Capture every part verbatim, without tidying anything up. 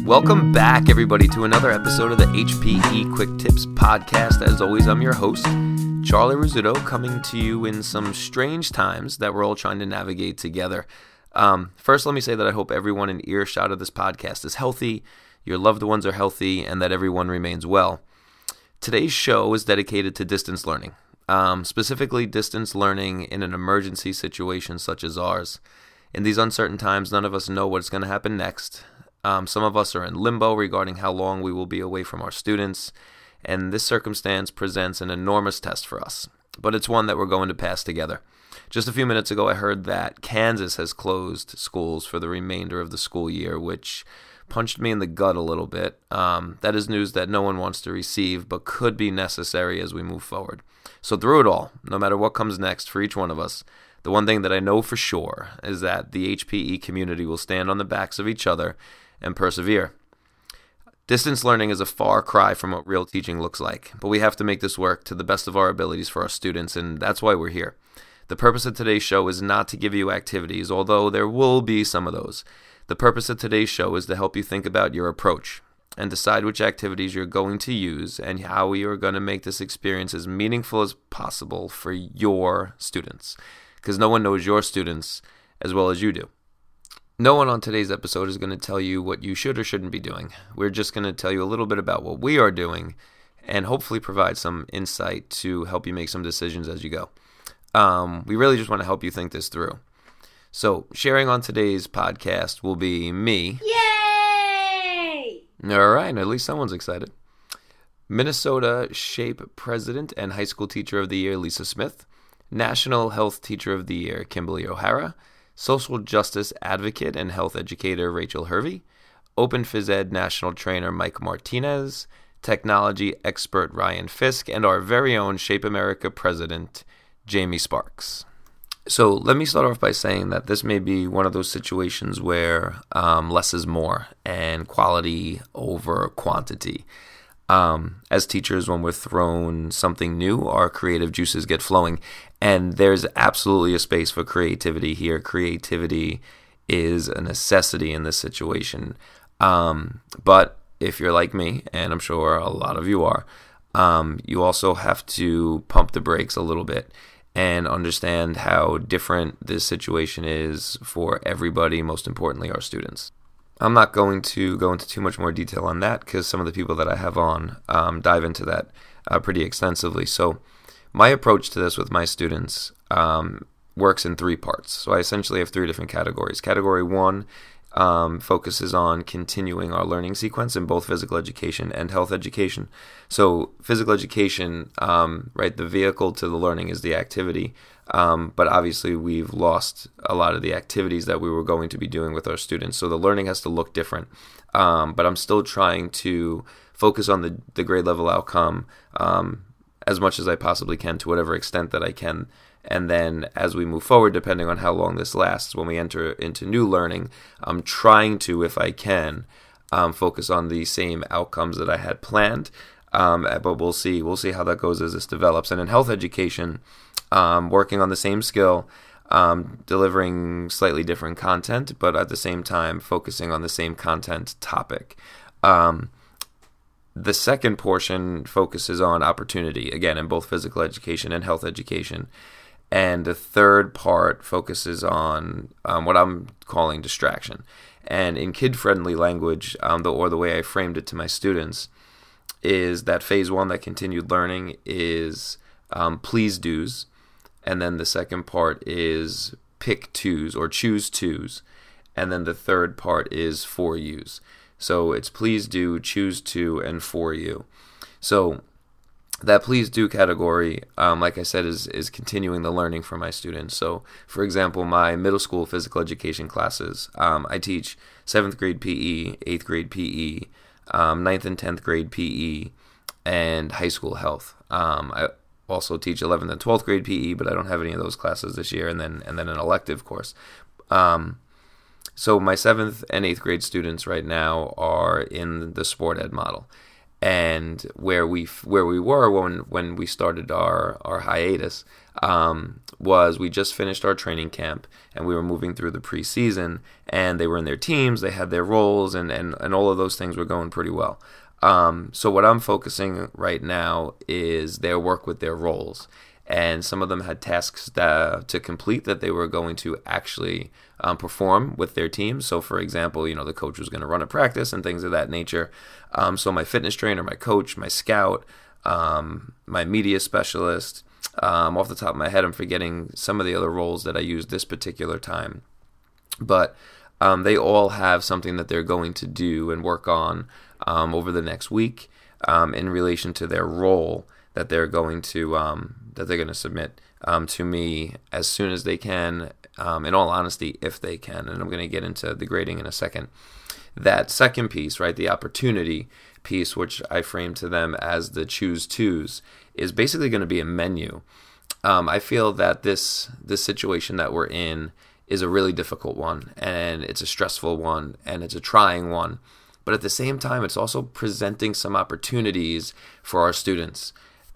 Welcome back, everybody, to another episode of the H P E Quick Tips podcast. As always, I'm your host, Charlie Rizzuto, coming to you in some strange times that we're all trying to navigate together. Um, first, let me say that I hope everyone in earshot of this podcast is healthy, your loved ones are healthy, and that everyone remains well. Today's show is dedicated to distance learning, um, specifically distance learning in an emergency situation such as ours. In these uncertain times, none of us know what's going to happen next. Um, some of us are in limbo regarding how long we will be away from our students, and this circumstance presents an enormous test for us, but it's one that we're going to pass together. Just a few minutes ago, I heard that Kansas has closed schools for the remainder of the school year, which punched me in the gut a little bit. Um, that is news that no one wants to receive, but could be necessary as we move forward. So through it all, no matter what comes next for each one of us, the one thing that I know for sure is that the H P E community will stand on the backs of each other and persevere. Distance learning is a far cry from what real teaching looks like, but we have to make this work to the best of our abilities for our students, and that's why we're here. The purpose of today's show is not to give you activities, although there will be some of those. The purpose of today's show is to help you think about your approach and decide which activities you're going to use and how you are going to make this experience as meaningful as possible for your students, because no one knows your students as well as you do. No one on today's episode is going to tell you what you should or shouldn't be doing. We're just going to tell you a little bit about what we are doing and hopefully provide some insight to help you make some decisions as you go. Um, we really just want to help you think this through. So, sharing on today's podcast will be me. Yay! All right, at least someone's excited. Minnesota SHAPE President and High School Teacher of the Year, Lisa Smith. National Health Teacher of the Year, Kimberly O'Hara. Social Justice Advocate and Health Educator Rachel Hervey, Open Phys Ed National Trainer Mike Martinez, Technology Expert Ryan Fisk, and our very own Shape America President, Jamie Sparks. So let me start off by saying that this may be one of those situations where um, less is more and quality over quantity. Um, as teachers, when we're thrown something new, our creative juices get flowing. And there's absolutely a space for creativity here. Creativity is a necessity in this situation. Um, but if you're like me, and I'm sure a lot of you are, um, you also have to pump the brakes a little bit and understand how different this situation is for everybody, most importantly, our students. I'm not going to go into too much more detail on that because some of the people that I have on um, dive into that uh, pretty extensively. So my approach to this with my students um, works in three parts. So I essentially have three different categories. Category one um, focuses on continuing our learning sequence in both physical education and health education. So physical education, um, right, the vehicle to the learning is the activity. Um, but obviously we've lost a lot of the activities that we were going to be doing with our students. So the learning has to look different. Um, but I'm still trying to focus on the, the grade level outcome um, as much as I possibly can to whatever extent that I can. And then as we move forward, depending on how long this lasts, when we enter into new learning, I'm trying to, if I can, um, focus on the same outcomes that I had planned. Um, but we'll see. We'll see how that goes as this develops. And in health education, Um, working on the same skill, um, delivering slightly different content, but at the same time focusing on the same content topic. Um, the second portion focuses on opportunity, again, in both physical education and health education. And the third part focuses on um, what I'm calling distraction. And in kid-friendly language, um, the, or the way I framed it to my students, is that phase one, that continued learning, is um, please do's. And then the second part is pick twos or choose twos. And then the third part is for yous. So it's please do, choose to, and for you. So that please do category, um, like I said, is, is continuing the learning for my students. So for example, my middle school physical education classes, um, I teach seventh grade P E, eighth grade P E, um, ninth and tenth grade P E, and high school health. Um, I also teach eleventh and twelfth grade P E, but I don't have any of those classes this year, and then and then an elective course. Um, so my seventh and eighth grade students right now are in the sport ed model. And where we where we were when when we started our our hiatus um, was we just finished our training camp and we were moving through the preseason, and they were in their teams, they had their roles, and and, and all of those things were going pretty well. Um, so what I'm focusing right now is their work with their roles. And some of them had tasks that, to complete that they were going to actually um, perform with their team. So, for example, you know, the coach was going to run a practice and things of that nature. Um, so my fitness trainer, my coach, my scout, um, my media specialist, um, off the top of my head, I'm forgetting some of the other roles that I used this particular time. But um, they all have something that they're going to do and work on um, over the next week um, in relation to their role that they're going to um, that they're going to submit um, to me as soon as they can. Um, in all honesty, if they can, and I'm going to get into the grading in a second. That second piece, right, the opportunity piece, which I framed to them as the choose twos, is basically going to be a menu. Um, I feel that this this situation that we're in is a really difficult one, and it's a stressful one, and it's a trying one. But at the same time, it's also presenting some opportunities for our students.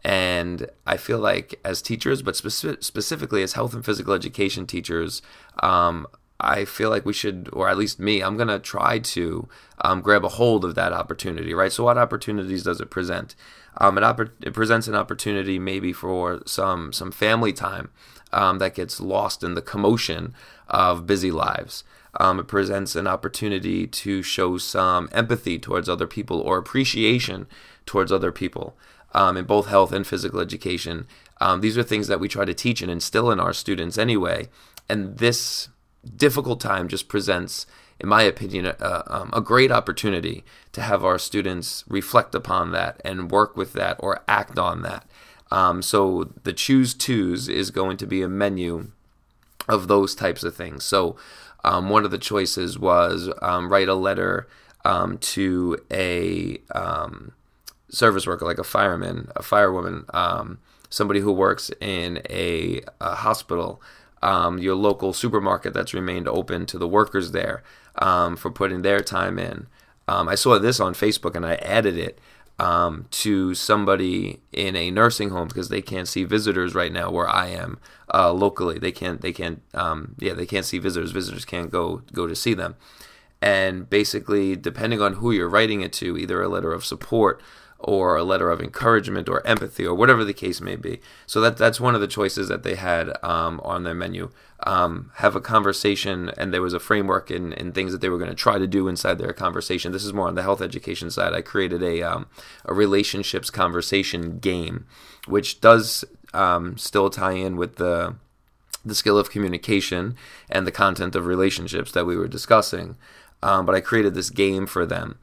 And I feel like as teachers, but speci- specifically as health and physical education teachers, um, I feel like we should, or at least me, I'm going to try to um, grab a hold of that opportunity, right? So what opportunities does it present? Um, it, oppor- it presents an opportunity maybe for some, some family time um, that gets lost in the commotion of busy lives. Um, it presents an opportunity to show some empathy towards other people or appreciation towards other people. Um, in both health and physical education. Um, these are things that we try to teach and instill in our students anyway. And this difficult time just presents, in my opinion, a, um, a great opportunity to have our students reflect upon that and work with that or act on that. Um, so the choose twos is going to be a menu of those types of things. So um, one of the choices was um, write a letter um, to a... Um, service worker, like a fireman, a firewoman, um, somebody who works in a, a hospital, um, your local supermarket that's remained open to the workers there um, for putting their time in. Um, I saw this on Facebook and I added it um, to somebody in a nursing home because they can't see visitors right now where I am uh, locally. They can't. They can't. Um, yeah, they can't see visitors. Visitors can't go go to see them. And basically, depending on who you're writing it to, either a letter of support or a letter of encouragement or empathy or whatever the case may be. So that that's one of the choices that they had um, on their menu. Um, have a conversation, and there was a framework and, and things that they were going to try to do inside their conversation. This is more on the health education side. I created a, um, a relationships conversation game, which does um, still tie in with the the skill of communication and the content of relationships that we were discussing. Um, but I created this game for them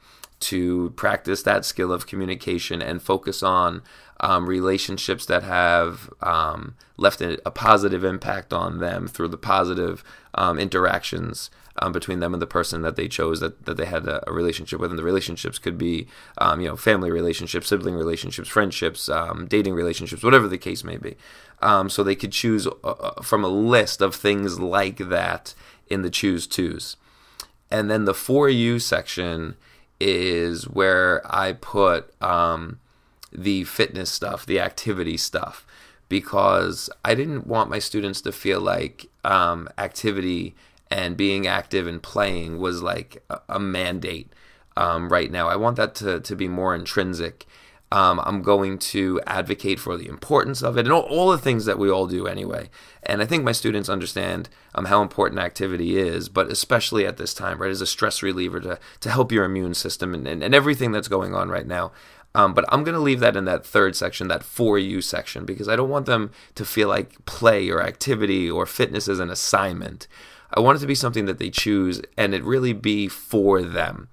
to practice that skill of communication and focus on um, relationships that have um, left a, a positive impact on them through the positive um, interactions um, between them and the person that they chose that, that they had a, a relationship with. And the relationships could be, um, you know, family relationships, sibling relationships, friendships, um, dating relationships, whatever the case may be. Um, so they could choose uh, from a list of things like that in the choose twos. And then the for you section is where I put um, the fitness stuff, the activity stuff, because I didn't want my students to feel like um, activity and being active and playing was like a, a mandate um, right now. I want that to, to be more intrinsic. Um, I'm going to advocate for the importance of it and all, all the things that we all do anyway. And I think my students understand um, how important activity is, but especially at this time, right, as a stress reliever to, to help your immune system and, and, and everything that's going on right now. Um, but I'm going to leave that in that third section, that for you section, because I don't want them to feel like play or activity or fitness is an assignment. I want it to be something that they choose and it really be for them.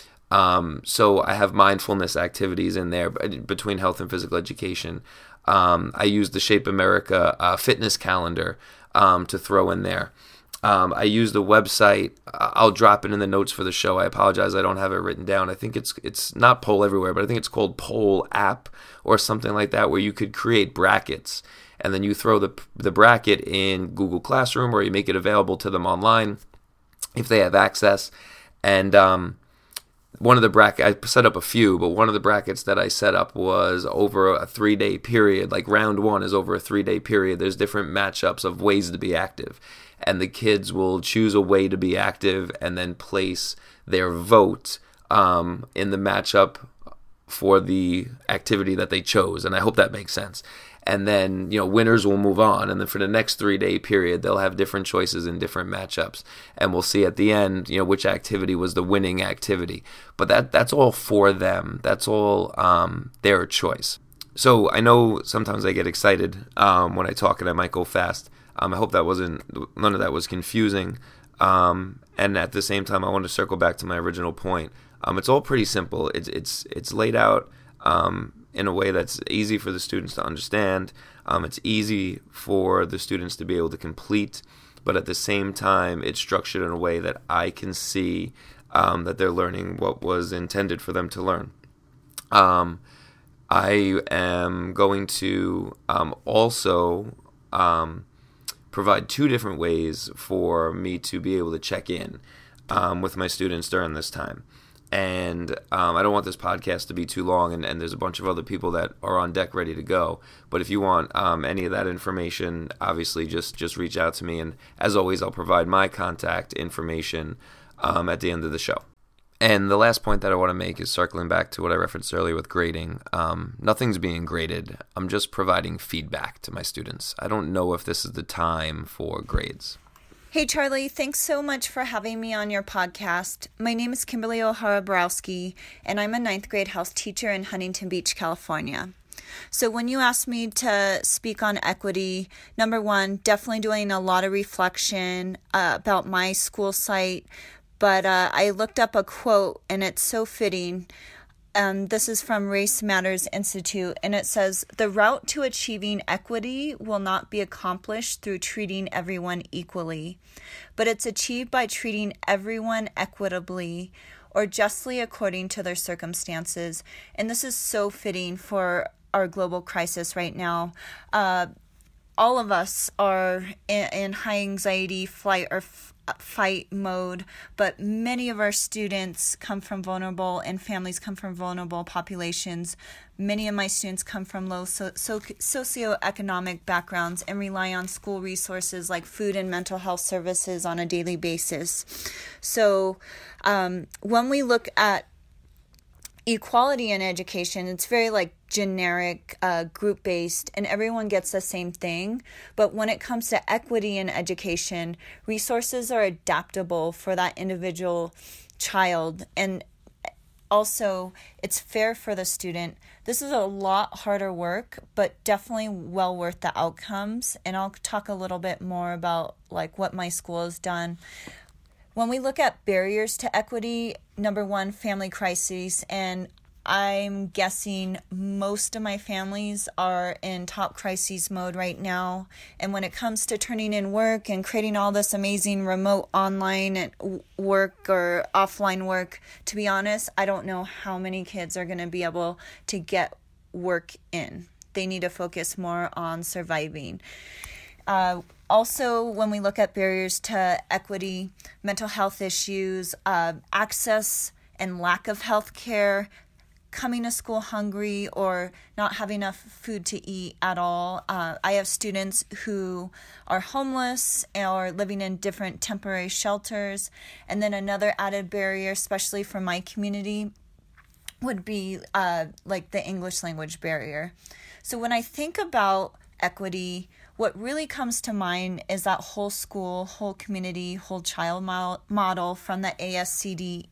Um, so I have mindfulness activities in there between health and physical education. Um, I use the Shape America uh, fitness calendar um, to throw in there. Um, I use the website. I'll drop it in the notes for the show. I apologize, I don't have it written down. I think it's it's not Poll Everywhere, but I think it's called Poll App or something like that, where you could create brackets and then you throw the the bracket in Google Classroom or you make it available to them online if they have access. And um, one of the brackets, I set up a few, but one of the brackets that I set up was over a three-day period. Like round one is over a three-day period. There's different matchups of ways to be active. And the kids will choose a way to be active and then place their vote um, in the matchup for the activity that they chose. And I hope that makes sense. And then, you know, winners will move on. And then for the next three-day period, they'll have different choices in different matchups. And we'll see at the end, you know, which activity was the winning activity. But that that's all for them. That's all um, their choice. So I know sometimes I get excited um, when I talk and I might go fast. Um, I hope that wasn't, none of that was confusing. Um, and at the same time, I want to circle back to my original point. Um, it's all pretty simple. It's it's it's laid out um, in a way that's easy for the students to understand. Um, it's easy for the students to be able to complete, but at the same time, it's structured in a way that I can see um, that they're learning what was intended for them to learn. Um, I am going to um, also um, provide two different ways for me to be able to check in um, with my students during this time. And um, I don't want this podcast to be too long, and, and there's a bunch of other people that are on deck ready to go. But if you want um, any of that information, obviously just, just reach out to me. And as always, I'll provide my contact information um, at the end of the show. And the last point that I want to make is circling back to what I referenced earlier with grading. Um, nothing's being graded. I'm just providing feedback to my students. I don't know if this is the time for grades. Hey, Charlie, thanks so much for having me on your podcast. My name is Kimberly O'Hara-Borowski, and I'm a ninth grade health teacher in Huntington Beach, California. So when you asked me to speak on equity, number one, definitely doing a lot of reflection uh, about my school site, but uh, I looked up a quote, and it's so fitting. Um, this is from Race Matters Institute, and it says, "The route to achieving equity will not be accomplished through treating everyone equally, but it's achieved by treating everyone equitably or justly according to their circumstances." And this is so fitting for our global crisis right now. Uh, all of us are in, in high anxiety, flight, or f- fight mode, but many of our students come from vulnerable and families come from vulnerable populations. Many of my students come from low so, so, socioeconomic backgrounds and rely on school resources like food and mental health services on a daily basis. So um, when we look at equality in education, it's very like generic, uh, group-based, and everyone gets the same thing. But when it comes to equity in education, resources are adaptable for that individual child. And also, it's fair for the student. This is a lot harder work, but definitely well worth the outcomes. And I'll talk a little bit more about like what my school has done. When we look at barriers to equity, number one, family crises, and I'm guessing most of my families are in top crises mode right now. And when it comes to turning in work and creating all this amazing remote online work or offline work, to be honest, I don't know how many kids are going to be able to get work in. They need to focus more on surviving. Uh, also, when we look at barriers to equity, mental health issues, uh, access and lack of health care, coming to school hungry or not having enough food to eat at all. Uh, I have students who are homeless or living in different temporary shelters. And then another added barrier, especially for my community, would be uh, like the English language barrier. So when I think about equity, what really comes to mind is that whole school, whole community, whole child model from the A S C D.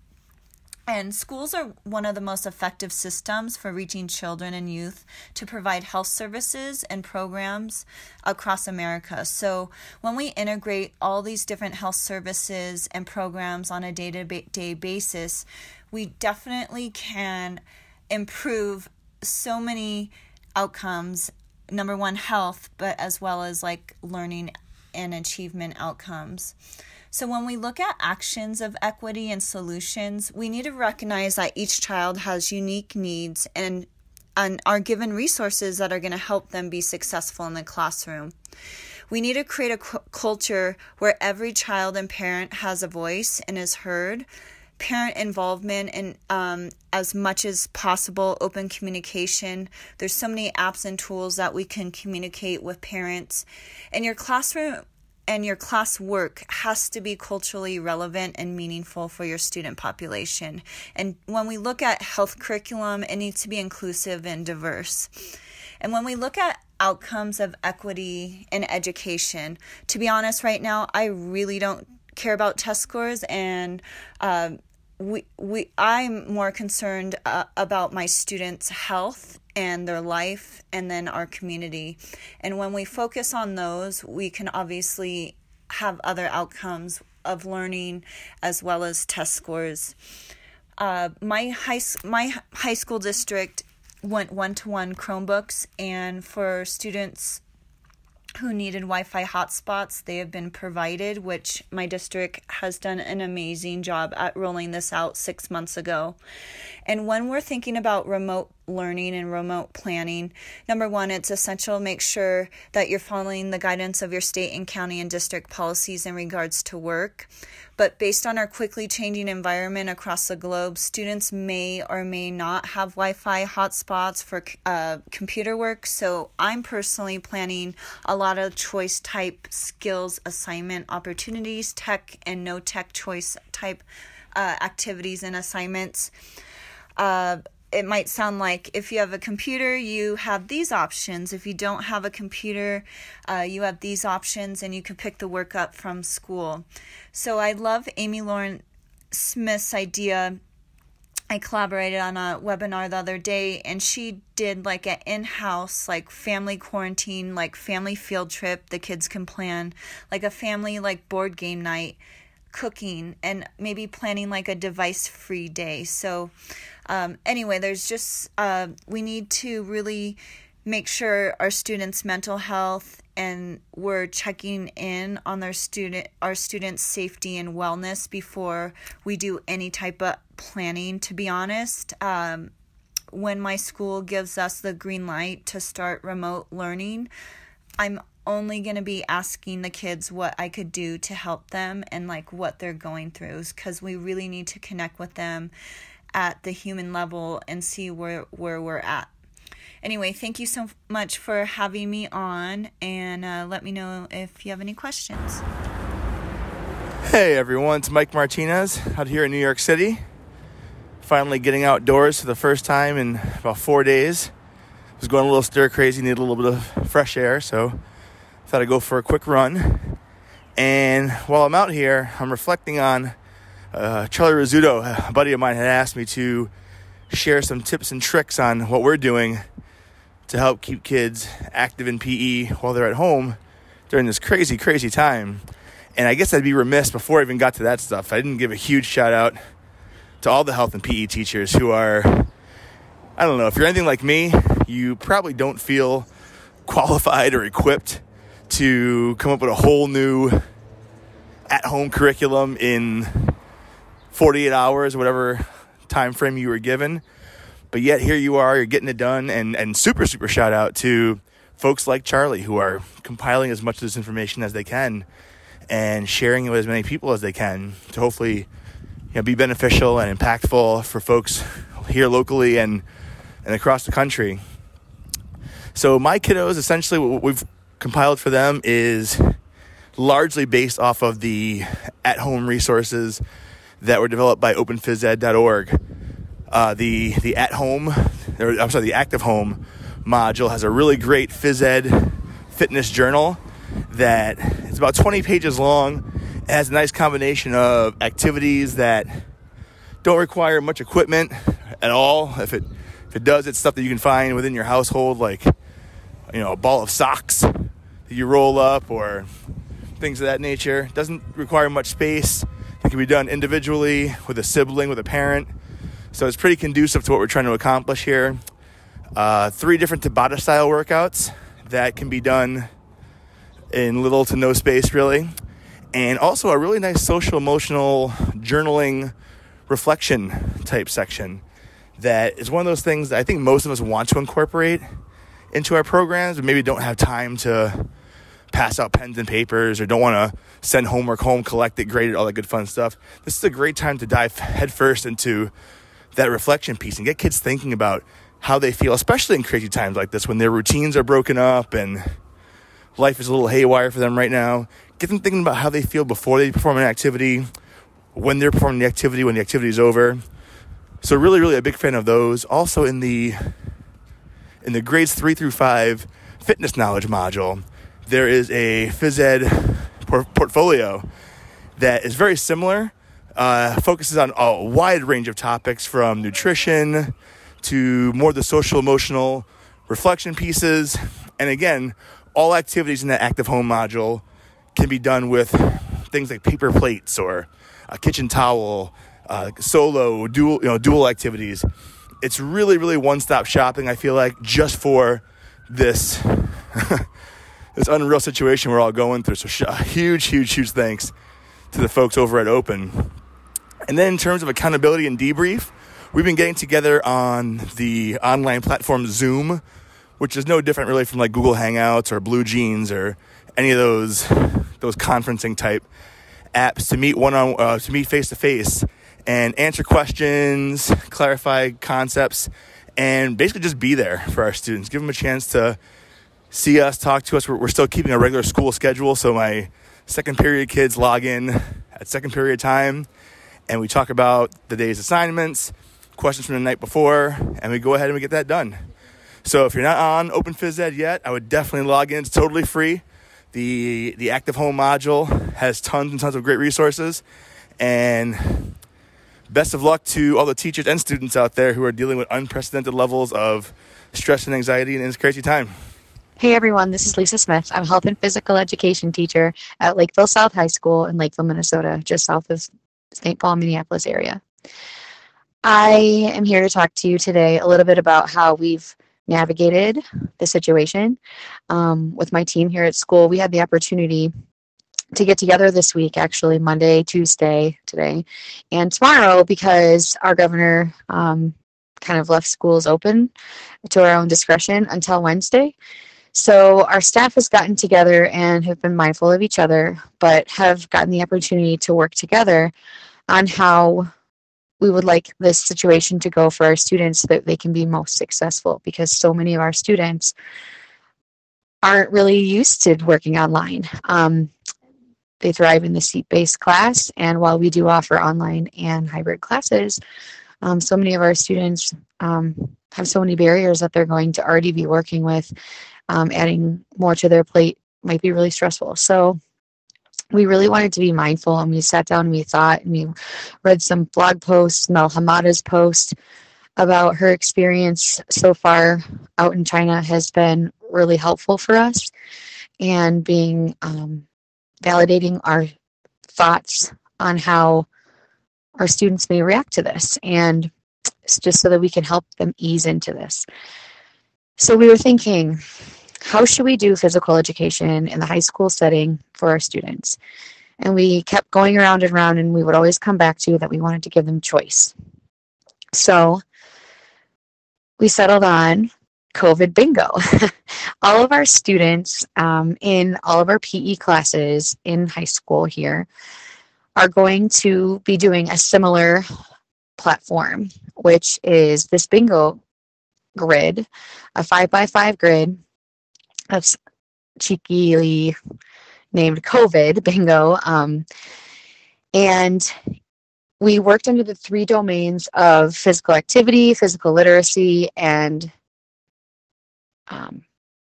And schools are one of the most effective systems for reaching children and youth to provide health services and programs across America. So when we integrate all these different health services and programs on a day-to-day basis, we definitely can improve so many outcomes. Number one, health, but as well as like learning and achievement outcomes. So when we look at actions of equity and solutions, we need to recognize that each child has unique needs and, and are given resources that are going to help them be successful in the classroom. We need to create a cu- culture where every child and parent has a voice and is heard. parent involvement and um, as much as possible open communication. There's so many apps and tools that we can communicate with parents. And your classroom and your class work has to be culturally relevant and meaningful for your student population. And when we look at health curriculum, it needs to be inclusive and diverse. And when we look at outcomes of equity in education, to be honest, right now, I really don't care about test scores, and um, we we I'm more concerned uh, about my students' health and their life, and then our community. And when we focus on those, we can obviously have other outcomes of learning as well as test scores. Uh, my high my high school district went one-to-one Chromebooks, and for students who needed Wi-Fi hotspots, they have been provided, which my district has done an amazing job at rolling this out six months ago. And when we're thinking about remote learning and remote planning, number one, it's essential to make sure that you're following the guidance of your state and county and district policies in regards to work. But based on our quickly changing environment across the globe, students may or may not have Wi-Fi hotspots for uh, computer work. So I'm personally planning a lot of choice type skills assignment opportunities, tech and no tech choice type uh, activities and assignments. Uh, it might sound like if you have a computer, you have these options. If you don't have a computer, uh, you have these options, and you can pick the work up from school. So I love Amy Lauren Smith's idea. I collaborated on a webinar the other day, and she did like an in-house, like family quarantine, like family field trip the kids can plan, like a family like board game night, cooking, and maybe planning like a device-free day. So um, anyway, there's just, uh, we need to really make sure our students' mental health, and we're checking in on their student, our students' safety and wellness before we do any type of planning, to be honest. Um, when my school gives us the green light to start remote learning, I'm only going to be asking the kids what I could do to help them and like what they're going through, because we really need to connect with them at the human level and see where, where we're at. Anyway, thank you so much for having me on, and uh, let me know if you have any questions. Hey everyone, it's Mike Martinez out here in New York City. Finally getting outdoors for the first time in about four days. Was going a little stir crazy, needed a little bit of fresh air, so thought I'd go for a quick run. And while I'm out here, I'm reflecting on uh, Charlie Rizzuto, a buddy of mine, had asked me to share some tips and tricks on what we're doing to help keep kids active in P E while they're at home during this crazy, crazy time. And I guess I'd be remiss before I even got to that stuff. I didn't give a huge shout out to all the health and P E teachers who are, I don't know, if you're anything like me, you probably don't feel qualified or equipped to come up with a whole new at-home curriculum in forty-eight hours, or whatever time frame you were given. But yet here you are, you're getting it done, and, and super, super shout out to folks like Charlie who are compiling as much of this information as they can and sharing it with as many people as they can to hopefully, you know, be beneficial and impactful for folks here locally and, and across the country. So my kiddos, essentially what we've compiled for them is largely based off of the at-home resources that were developed by open phys ed dot org. Uh, the the at-home, or I'm sorry, the active home module has a really great phys ed fitness journal that it's about twenty pages long. It has a nice combination of activities that don't require much equipment at all. If it if it does, it's stuff that you can find within your household, like, you know, a ball of socks that you roll up or things of that nature. It doesn't require much space. It can be done individually, with a sibling, with a parent. So it's pretty conducive to what we're trying to accomplish here. Uh, three different Tabata-style workouts that can be done in little to no space, really. And also a really nice social-emotional journaling reflection type section that is one of those things that I think most of us want to incorporate into our programs, but maybe don't have time to pass out pens and papers or don't want to send homework home, collect it, grade it, all that good fun stuff. This is a great time to dive headfirst into that reflection piece and get kids thinking about how they feel, especially in crazy times like this when their routines are broken up and life is a little haywire for them right now. Get them thinking about how they feel before they perform an activity, when they're performing the activity, when the activity is over. So really, really a big fan of those. Also in the in the grades three through five fitness knowledge module, there is a phys ed por- portfolio that is very similar, uh, focuses on a wide range of topics from nutrition to more of the social emotional reflection pieces. And again, all activities in that active home module can be done with things like paper plates or a kitchen towel, uh, solo, dual, you know, dual activities. It's really, really one-stop shopping, I feel like, just for this this unreal situation we're all going through. So sh- huge, huge, huge thanks to the folks over at Open. And then in terms of accountability and debrief, we've been getting together on the online platform Zoom, which is no different really from like Google Hangouts or Blue Jeans or any of those those conferencing type apps to meet one on uh, to meet face to face and answer questions, clarify concepts, and basically just be there for our students. Give them a chance to see us, talk to us. We're, we're still keeping a regular school schedule, so my second period kids log in at second period time, and we talk about the day's assignments, questions from the night before, and we go ahead and we get that done. So if you're not on Open Phys Ed yet, I would definitely log in. It's totally free. The the Active Home module has tons and tons of great resources. And best of luck to all the teachers and students out there who are dealing with unprecedented levels of stress and anxiety in this crazy time. Hey everyone, this is Lisa Smith. I'm a health and physical education teacher at Lakeville South High School in Lakeville, Minnesota, just south of Saint Paul, Minneapolis area. I am here to talk to you today a little bit about how we've navigated the situation. Um, with my team here at school, we had the opportunity to get together this week, actually Monday, Tuesday, today, and tomorrow, because our governor um, kind of left schools open to our own discretion until Wednesday. So our staff has gotten together and have been mindful of each other, but have gotten the opportunity to work together on how we would like this situation to go for our students so that they can be most successful, because so many of our students aren't really used to working online. Um, they thrive in the seat-based class, and while we do offer online and hybrid classes, um, so many of our students um, have so many barriers that they're going to already be working with. Um, adding more to their plate might be really stressful. So we really wanted to be mindful, and we sat down and we thought, and we read some blog posts, Mel Hamada's post about her experience so far out in China has been really helpful for us, and being um, validating our thoughts on how our students may react to this, and it's just so that we can help them ease into this. So we were thinking, how should we do physical education in the high school setting for our students? And we kept going around and around, and we would always come back to that we wanted to give them choice. So we settled on COVID bingo. All of our students um, in all of our P E classes in high school here are going to be doing a similar platform, which is this bingo grid, a five by five grid that's cheekily named COVID bingo. Um, and we worked under the three domains of physical activity, physical literacy, and um,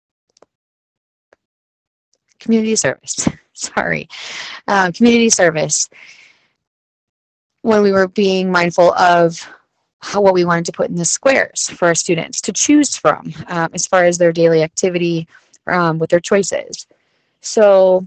community service. Sorry, uh, community service. When we were being mindful of how what we wanted to put in the squares for our students to choose from um, as far as their daily activity um, with their choices. So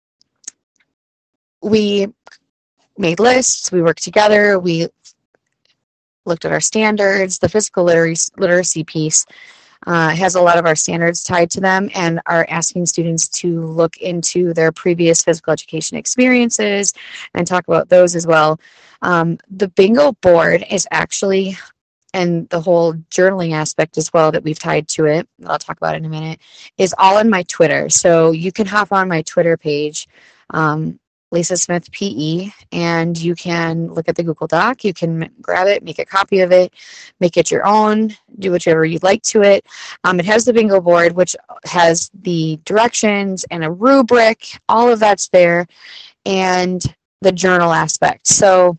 we made lists, we worked together, we looked at our standards. The physical literacy, literacy piece uh, has a lot of our standards tied to them, and are asking students to look into their previous physical education experiences and talk about those as well. Um, the bingo board is actually and the whole journaling aspect as well that we've tied to it, that I'll talk about in a minute, is all on my Twitter. So you can hop on my Twitter page, um, Lisa Smith P E, and you can look at the Google Doc. You can grab it, make a copy of it, make it your own, do whichever you'd like to it. Um, it has the bingo board, which has the directions and a rubric. All of that's there, and the journal aspect. So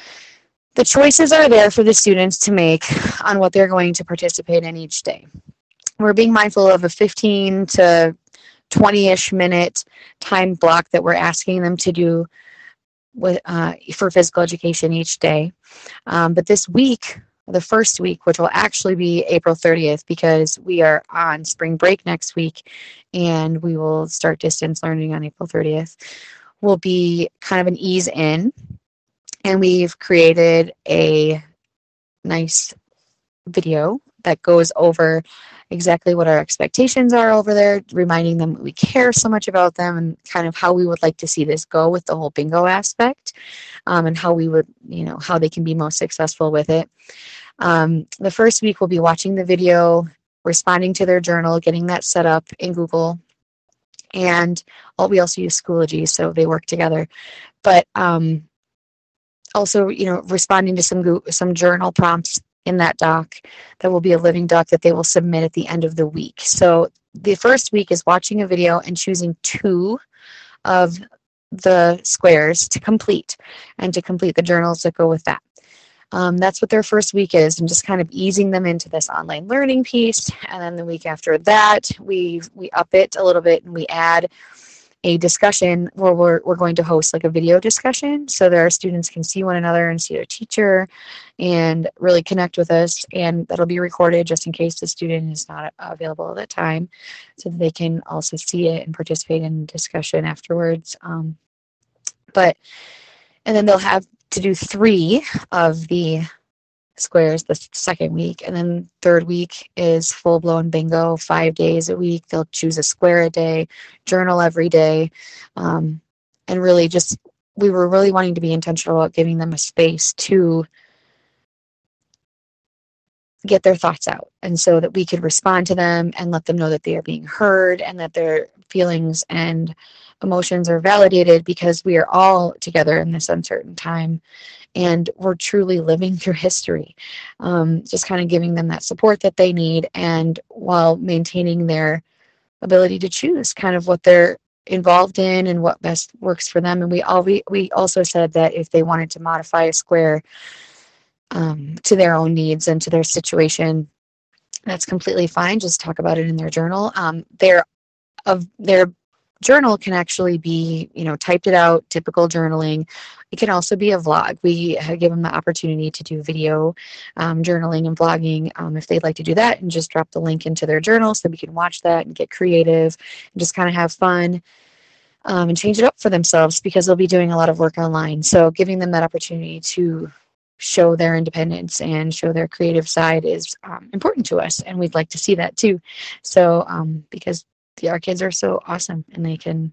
the choices are there for the students to make on what they're going to participate in each day. We're being mindful of a fifteen to twenty-ish minute time block that we're asking them to do with uh, for physical education each day. Um, but this week, the first week, which will actually be April thirtieth, because we are on spring break next week, and we will start distance learning on April thirtieth, will be kind of an ease in. And we've created a nice video that goes over exactly what our expectations are over there, reminding them that we care so much about them and kind of how we would like to see this go with the whole bingo aspect, um, and how we would, you know, how they can be most successful with it. Um, the first week we'll be watching the video, responding to their journal, getting that set up in Google, and all, we also use Schoology, so they work together. But um, also, you know, responding to some Google, some journal prompts in that doc that will be a living doc that they will submit at the end of the week. So the first week is watching a video and choosing two of the squares to complete and to complete the journals that go with that. Um, that's what their first week is, and just kind of easing them into this online learning piece. And then the week after that, we we up it a little bit and we add a discussion where we're, we're going to host like a video discussion so that our students can see one another and see their teacher and really connect with us. And that'll be recorded just in case the student is not available at that time, so that they can also see it and participate in discussion afterwards. Um, but, and then they'll have to do three of the squares the second week, and then third week is full-blown bingo, five days a week. They'll choose a square a day, journal every day, um, and really just, we were really wanting to be intentional about giving them a space to get their thoughts out, and so that we could respond to them and let them know that they are being heard and that their feelings and emotions are validated, because we are all together in this uncertain time and we're truly living through history. Um, just kind of giving them that support that they need, and while maintaining their ability to choose kind of what they're involved in and what best works for them. And we all we, we also said that if they wanted to modify a square um, to their own needs and to their situation, that's completely fine. Just talk about it in their journal. Um, their of their journal can actually be, you know, typed it out, typical journaling. It can also be a vlog. We give them the opportunity to do video um, journaling and vlogging um, if they'd like to do that, and just drop the link into their journal so we can watch that and get creative and just kind of have fun um, and change it up for themselves, because they'll be doing a lot of work online. So giving them that opportunity to show their independence and show their creative side is um, important to us, and we'd like to see that too. So um, because the our kids are so awesome and they can,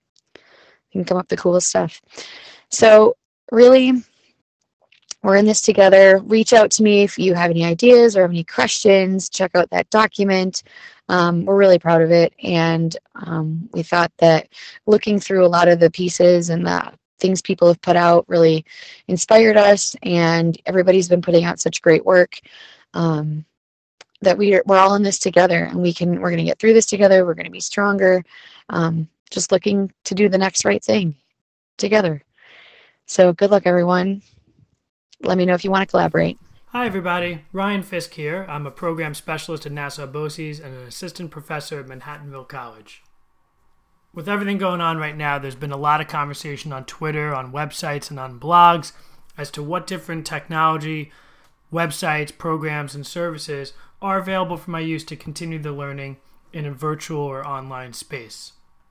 they can come up with the coolest stuff. So really, we're in this together. Reach out to me if you have any ideas or have any questions. Check out that document. Um, we're really proud of it. And um, we thought that looking through a lot of the pieces and the things people have put out really inspired us. And everybody's been putting out such great work. Um, that we are, we're all in this together, and we can, we're going to get through this together. We're going to be stronger. Um, just looking to do the next right thing together. So good luck, everyone. Let me know if you want to collaborate. Hi, everybody. Ryan Fisk here. I'm a program specialist at Nassau BOCES and an assistant professor at Manhattanville College. With everything going on right now, there's been a lot of conversation on Twitter, on websites, and on blogs as to what different technology, websites, programs, and services are available for my use to continue the learning in a virtual or online space.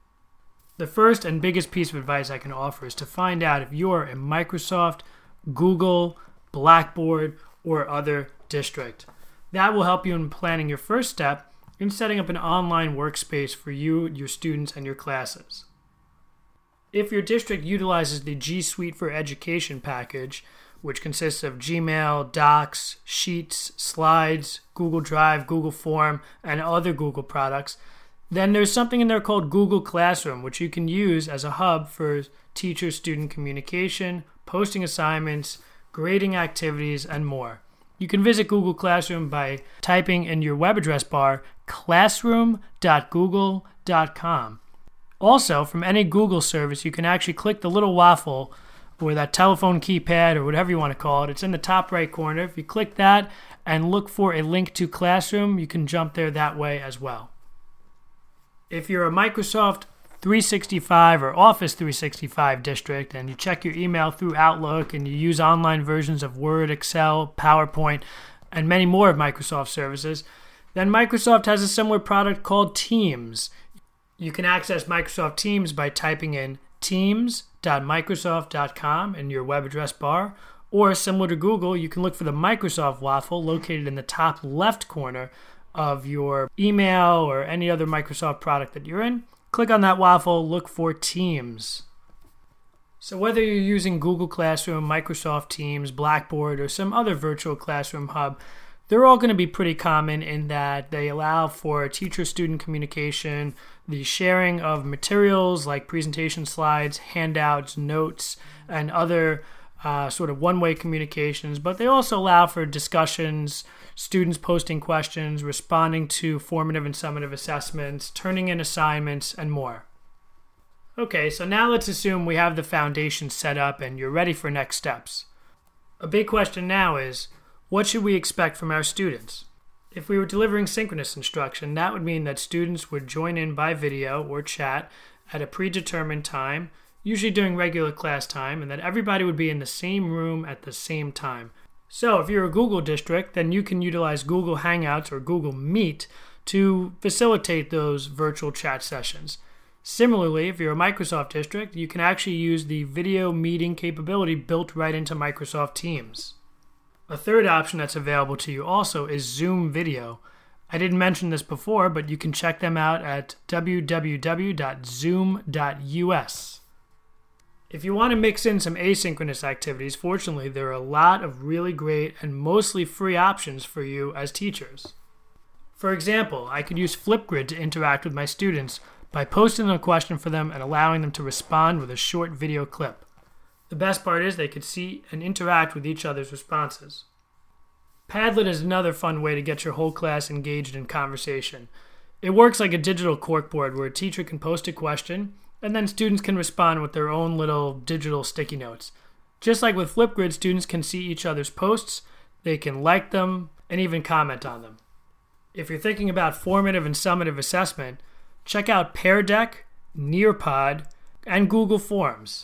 The first and biggest piece of advice I can offer is to find out if you're a Microsoft, Google, Blackboard, or other district. That will help you in planning your first step in setting up an online workspace for you, your students, and your classes. If your district utilizes the G Suite for Education package, which consists of Gmail, Docs, Sheets, Slides, Google Drive, Google Form, and other Google products. Then there's something in there called Google Classroom, which you can use as a hub for teacher-student communication, posting assignments, grading activities, and more. You can visit Google Classroom by typing in your web address bar classroom dot google dot com. Also, from any Google service, you can actually click the little waffle or that telephone keypad or whatever you want to call it. It's in the top right corner. If you click that and look for a link to Classroom, you can jump there that way as well. If you're a Microsoft three sixty-five or Office three sixty-five district and you check your email through Outlook and you use online versions of Word, Excel, PowerPoint, and many more of Microsoft services, then Microsoft has a similar product called Teams. You can access Microsoft Teams by typing in teams dot microsoft dot com in your web address bar, or similar to Google, you can look for the Microsoft waffle located in the top left corner of your email or any other Microsoft product that you're in. Click on that waffle, look for Teams. So whether you're using Google Classroom, Microsoft Teams, Blackboard, or some other virtual classroom hub, they're all going to be pretty common in that they allow for teacher-student communication, the sharing of materials like presentation slides, handouts, notes, and other uh, sort of one-way communications, but they also allow for discussions, students posting questions, responding to formative and summative assessments, turning in assignments, and more. Okay, so now let's assume we have the foundation set up and you're ready for next steps. A big question now is, what should we expect from our students? If we were delivering synchronous instruction, that would mean that students would join in by video or chat at a predetermined time, usually during regular class time, and that everybody would be in the same room at the same time. So if you're a Google district, then you can utilize Google Hangouts or Google Meet to facilitate those virtual chat sessions. Similarly, if you're a Microsoft district, you can actually use the video meeting capability built right into Microsoft Teams. A third option that's available to you also is Zoom Video. I didn't mention this before, but you can check them out at w w w dot zoom dot u s. If you want to mix in some asynchronous activities, fortunately, there are a lot of really great and mostly free options for you as teachers. For example, I could use Flipgrid to interact with my students by posting a question for them and allowing them to respond with a short video clip. The best part is they could see and interact with each other's responses. Padlet is another fun way to get your whole class engaged in conversation. It works like a digital corkboard where a teacher can post a question, and then students can respond with their own little digital sticky notes. Just like with Flipgrid, students can see each other's posts, they can like them, and even comment on them. If you're thinking about formative and summative assessment, check out Pear Deck, Nearpod, and Google Forms.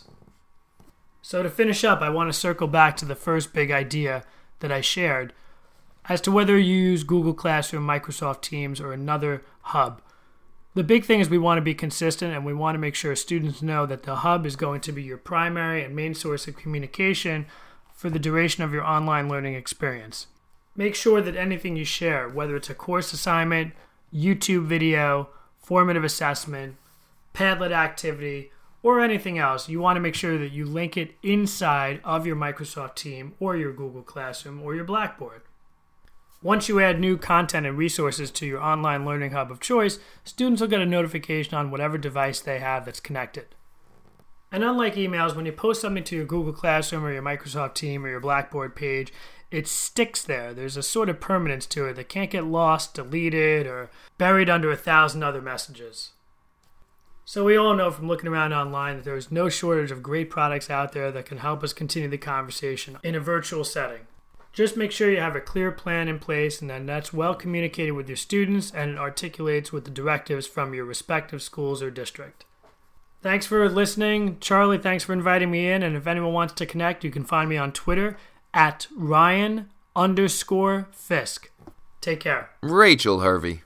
So to finish up, I want to circle back to the first big idea that I shared as to whether you use Google Classroom, Microsoft Teams, or another hub. The big thing is we want to be consistent and we want to make sure students know that the hub is going to be your primary and main source of communication for the duration of your online learning experience. Make sure that anything you share, whether it's a course assignment, YouTube video, formative assessment, Padlet activity, or anything else, you want to make sure that you link it inside of your Microsoft Team or your Google Classroom or your Blackboard. Once you add new content and resources to your online learning hub of choice, students will get a notification on whatever device they have that's connected. And unlike emails, when you post something to your Google Classroom or your Microsoft Team or your Blackboard page, it sticks there. There's a sort of permanence to it that can't get lost, deleted, or buried under a thousand other messages. So we all know from looking around online that there is no shortage of great products out there that can help us continue the conversation in a virtual setting. Just make sure you have a clear plan in place and that that's well communicated with your students and it articulates with the directives from your respective schools or district. Thanks for listening. Charlie, thanks for inviting me in. And if anyone wants to connect, you can find me on Twitter at Ryan underscore Fisk. Take care. Rachel Harvey.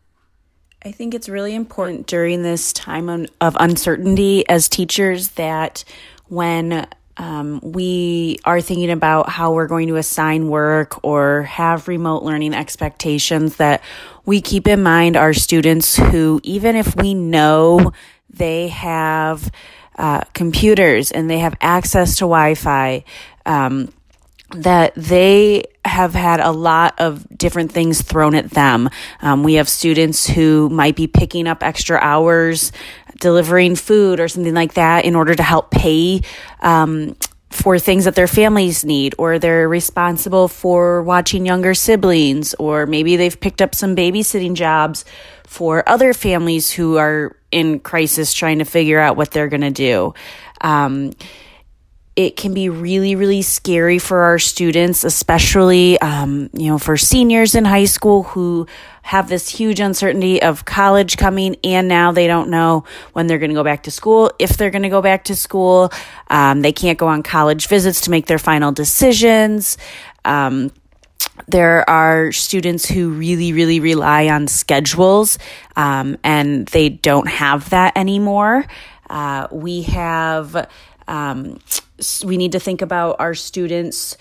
I think it's really important during this time of uncertainty as teachers that when um, we are thinking about how we're going to assign work or have remote learning expectations, that we keep in mind our students who, even if we know they have uh, computers and they have access to Wi-Fi, um, that they have had a lot of different things thrown at them. Um, we have students who might be picking up extra hours, delivering food or something like that in order to help pay um, for things that their families need, or they're responsible for watching younger siblings, or maybe they've picked up some babysitting jobs for other families who are in crisis trying to figure out what they're going to do. Um, It can be really, really scary for our students, especially, um, you know, for seniors in high school who have this huge uncertainty of college coming, and now they don't know when they're going to go back to school, if they're going to go back to school. Um, they can't go on college visits to make their final decisions. Um, there are students who really, really rely on schedules, um, and they don't have that anymore. Uh, we have... Um, we need to think about our students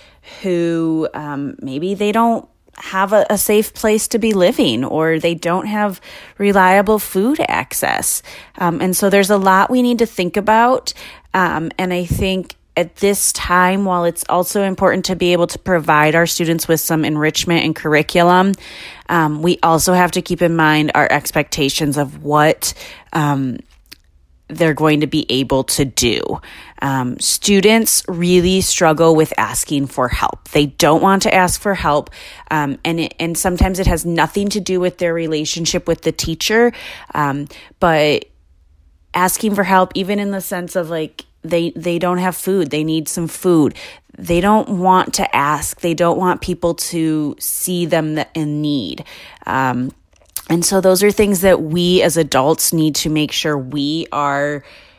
who um, maybe they don't have a, a safe place to be living, or they don't have reliable food access. Um, and so there's a lot we need to think about. Um, and I think at this time, while it's also important to be able to provide our students with some enrichment and curriculum, um, we also have to keep in mind our expectations of what um they're going to be able to do. Um, students really struggle with asking for help. They don't want to ask for help. Um, and, it, and sometimes it has nothing to do with their relationship with the teacher. Um, but asking for help, even in the sense of like, they, they don't have food, they need some food. They don't want to ask. They don't want people to see them in need. Um, And so those are things that we as adults need to make sure we are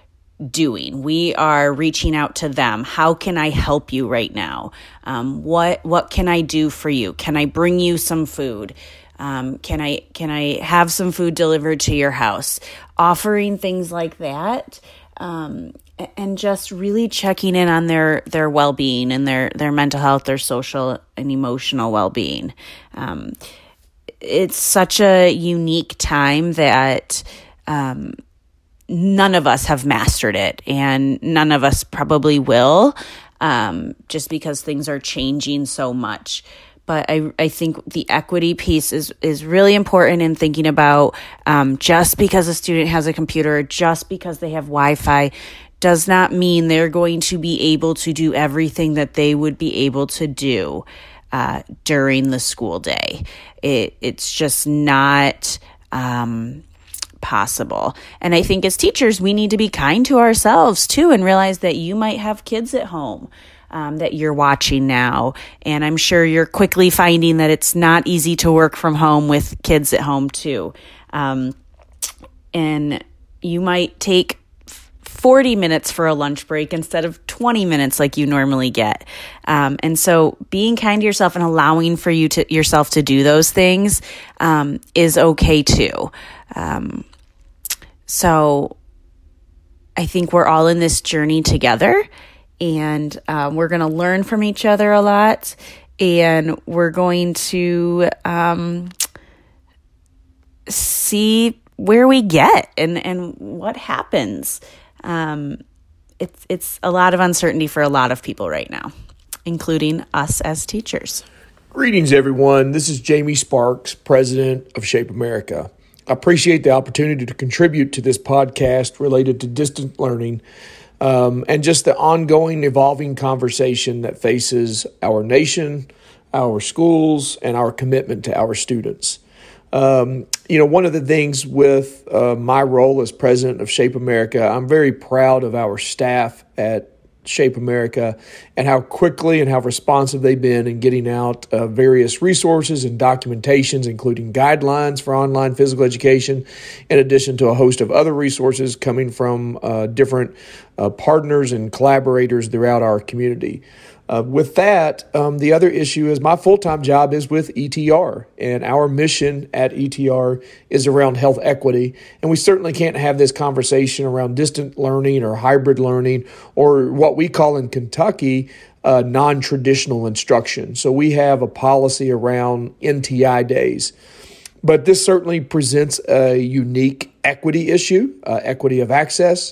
doing. We are reaching out to them. How can I help you right now? Um, what what can I do for you? Can I bring you some food? Um, can I can I have some food delivered to your house? Offering things like that, um, and just really checking in on their their well-being and their their mental health, their social and emotional well-being. Um, It's such a unique time that um, none of us have mastered it, and none of us probably will, um, just because things are changing so much. But I, I think the equity piece is, is really important in thinking about um, just because a student has a computer, just because they have Wi-Fi, does not mean they're going to be able to do everything that they would be able to do Uh, during the school day. It, it's just not um, possible. And I think as teachers, we need to be kind to ourselves too, and realize that you might have kids at home um, that you're watching now. And I'm sure you're quickly finding that it's not easy to work from home with kids at home too. Um, and you might take forty minutes for a lunch break instead of twenty minutes like you normally get. Um, and so being kind to yourself and allowing for you to yourself to do those things um, is okay too. Um, so I think we're all in this journey together, and uh, we're going to learn from each other a lot, and we're going to um, see where we get and, and what happens. Um, it's it's a lot of uncertainty for a lot of people right now, including us as teachers. Greetings, everyone. This is Jamie Sparks, president of Shape America. I appreciate the opportunity to contribute to this podcast related to distant learning um, and just the ongoing, evolving conversation that faces our nation, our schools, and our commitment to our students. Um, you know, one of the things with uh, my role as president of Shape America, I'm very proud of our staff at Shape America and how quickly and how responsive they've been in getting out uh, various resources and documentations, including guidelines for online physical education, in addition to a host of other resources coming from uh, different uh, partners and collaborators throughout our community. Uh, with that, um, the other issue is my full-time job is with E T R, and our mission at E T R is around health equity. And we certainly can't have this conversation around distant learning or hybrid learning or what we call in Kentucky uh, non-traditional instruction. So we have a policy around N T I days. But this certainly presents a unique equity issue, uh, equity of access.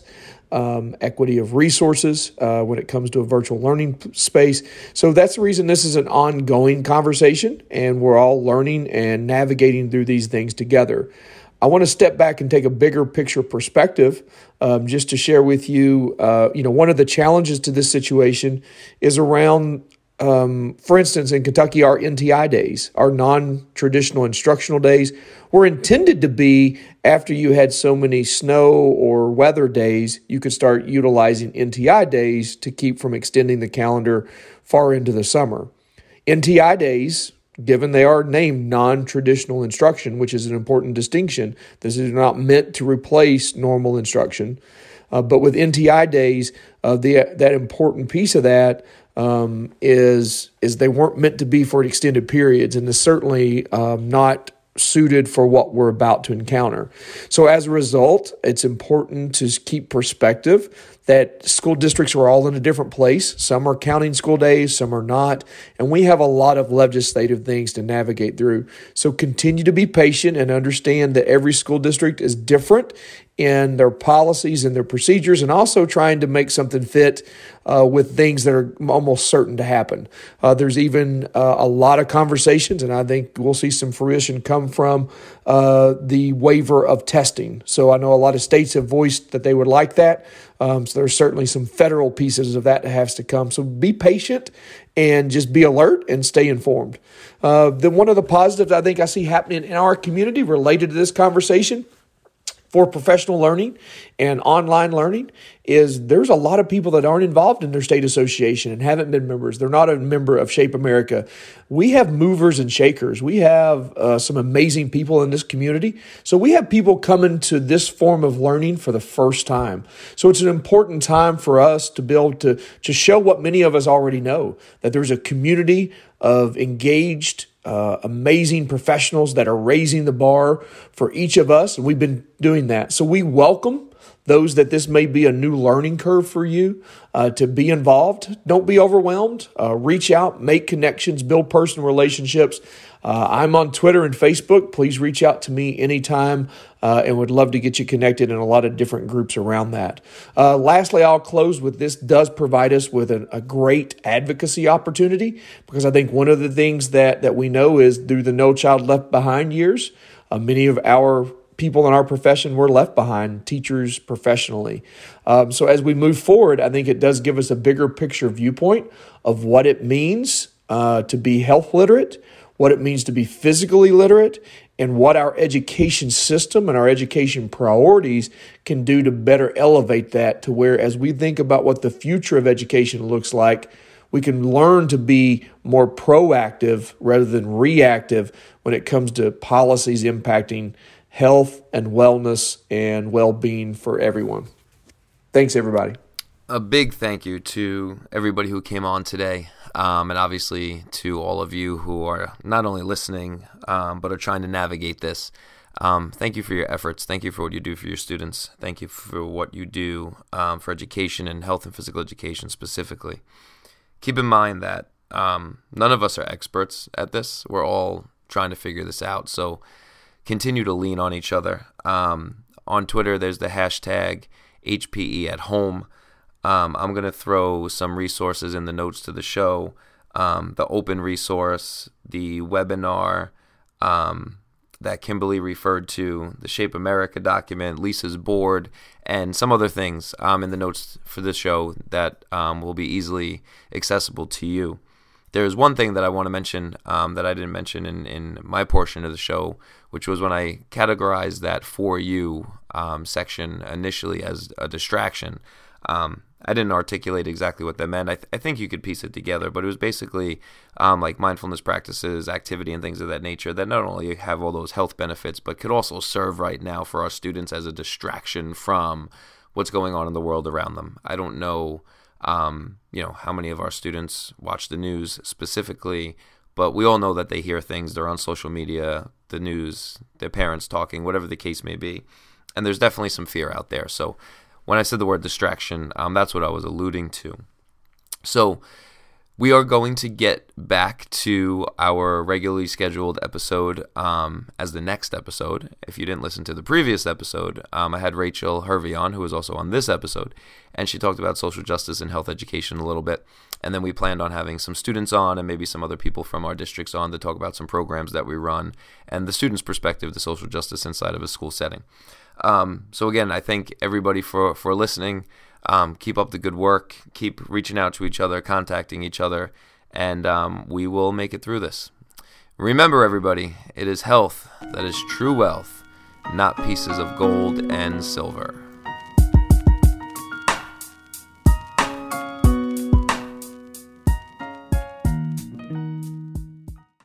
um, equity of resources uh, when it comes to a virtual learning space. So that's the reason this is an ongoing conversation, and we're all learning and navigating through these things together. I want to step back and take a bigger picture perspective um, just to share with you, uh, you know, one of the challenges to this situation is around, um, for instance, in Kentucky, our N T I days, our non-traditional instructional days, were intended to be after you had so many snow or weather days, you could start utilizing N T I days to keep from extending the calendar far into the summer. N T I days, given they are named non-traditional instruction, which is an important distinction. This is not meant to replace normal instruction. Uh, but with N T I days, uh, the that important piece of that um, is, is they weren't meant to be for extended periods, and is certainly um, not suited for what we're about to encounter. So as a result, it's important to keep perspective that school districts are all in a different place. Some are counting school days, some are not, and we have a lot of legislative things to navigate through. So continue to be patient and understand that every school district is different in their policies and their procedures, and also trying to make something fit uh, with things that are almost certain to happen. Uh, there's even uh, a lot of conversations, and I think we'll see some fruition come from uh, the waiver of testing. So I know a lot of states have voiced that they would like that. Um, so there's certainly some federal pieces of that that has to come. So be patient and just be alert and stay informed. Uh, then one of the positives I think I see happening in our community related to this conversation for professional learning and online learning is there's a lot of people that aren't involved in their state association and haven't been members. They're not a member of Shape America. We have movers and shakers. We have uh, some amazing people in this community. So we have people coming to this form of learning for the first time. So it's an important time for us to be able to, to show what many of us already know, that there's a community of engaged Uh, amazing professionals that are raising the bar for each of us, and we've been doing that. So we welcome those that this may be a new learning curve for you uh, to be involved. Don't be overwhelmed. Uh, reach out, make connections, build personal relationships. Uh, I'm on Twitter and Facebook. Please reach out to me anytime uh, and would love to get you connected in a lot of different groups around that. Uh, lastly, I'll close with this does provide us with a, a great advocacy opportunity, because I think one of the things that, that we know is through the No Child Left Behind years, uh, many of our people in our profession were left behind, teachers professionally. Um, so as we move forward, I think it does give us a bigger picture viewpoint of what it means uh, to be health literate, what it means to be physically literate, and what our education system and our education priorities can do to better elevate that to where, as we think about what the future of education looks like, we can learn to be more proactive rather than reactive when it comes to policies impacting health and wellness and well-being for everyone. Thanks, everybody. A big thank you to everybody who came on today, um, and obviously to all of you who are not only listening, um, but are trying to navigate this. Um, thank you for your efforts. Thank you for what you do for your students. Thank you for what you do um, for education and health and physical education specifically. Keep in mind that um, none of us are experts at this. We're all trying to figure this out. So continue to lean on each other. Um, on Twitter, there's the hashtag H P E at home. Um, I'm going to throw some resources in the notes to the show. Um, the open resource, the webinar um, that Kimberly referred to, the Shape America document, Lisa's board, and some other things um, in the notes for this show that um, will be easily accessible to you. There's one thing that I want to mention um, that I didn't mention in, in my portion of the show, which was when I categorized that For You um, section initially as a distraction. Um, I didn't articulate exactly what that meant. I, th- I think you could piece it together, but it was basically um, like mindfulness practices, activity, and things of that nature that not only have all those health benefits, but could also serve right now for our students as a distraction from what's going on in the world around them. I don't know Um, you know, how many of our students watch the news specifically, but we all know that they hear things. They're on social media, the news, their parents talking, whatever the case may be. And there's definitely some fear out there. So when I said the word distraction, um, that's what I was alluding to. So we are going to get back to our regularly scheduled episode um, as the next episode. If you didn't listen to the previous episode, um, I had Rachel Hervey on, who was also on this episode, and she talked about social justice and health education a little bit. And then we planned on having some students on and maybe some other people from our districts on to talk about some programs that we run and the students' perspective to social justice inside of a school setting. Um, so again, I thank everybody for, for listening. Um, keep up the good work. Keep reaching out to each other, contacting each other, and um, we will make it through this. Remember, everybody, it is health that is true wealth, not pieces of gold and silver.